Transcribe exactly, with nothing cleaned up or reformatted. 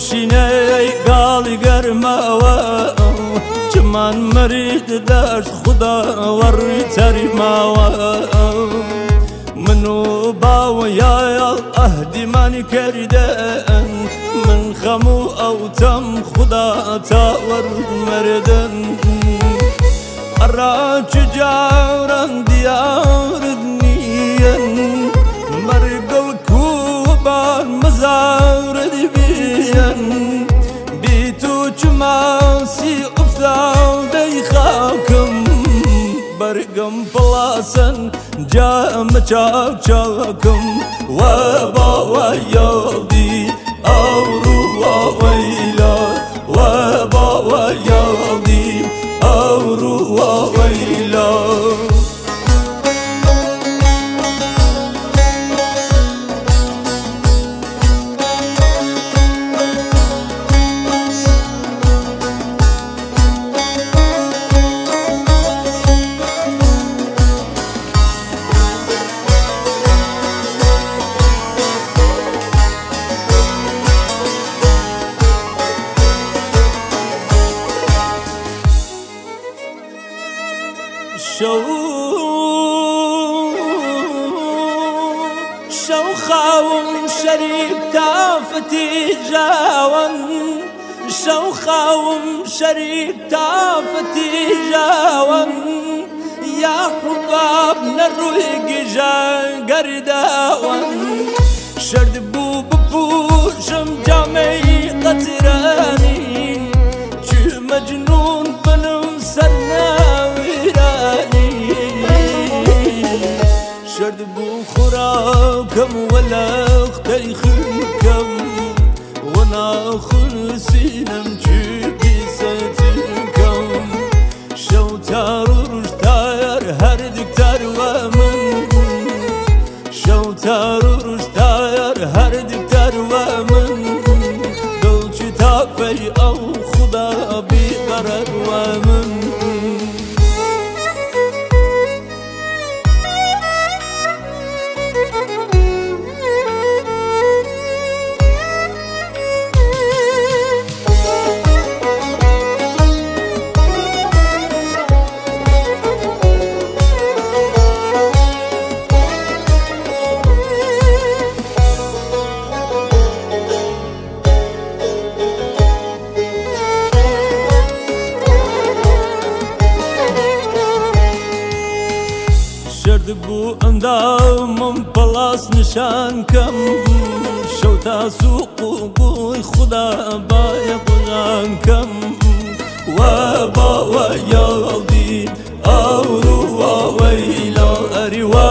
شینه گالی گرماوە چمان مرید دەشت خدا وەڕی تەریماوە من و باوە یایەڵ ئەهدیمانی کردن من خەم و ئەوتەم خدا تاوەرمەردن ئەڕاچ جاران دیارت نیەن مەرگڵ کوبان مزارت بیەن بیت و چماسی ئوفتاودەی خاکم بەرگم پڵاسن جامە چاوچاکم وە باوە یاڵی ئەوڕووە وەیلا وە باوە یاڵی ئەوڕووە وەیلا شو شو خاوم شريك تافتي جاون شو خاوم شريك تافتي جاون يا حباب نرويق جا قرداون شرد بو ببوشم جامعي قتراني جو مجنون بنم سرناوي شرد بو خراكم ولا اختيخكم وانا خلصينم جيبي ستكم شو تاروش تاير هر دكتار ومن شو تاروش تاير هر دكتار ومن دلچ تافي او خدا بقرر ومن شرد بو اندامم پلاس نشان کم شوتا سوق بوی خدا بای قرآن کم و با و یادی آورو و ویلا اری و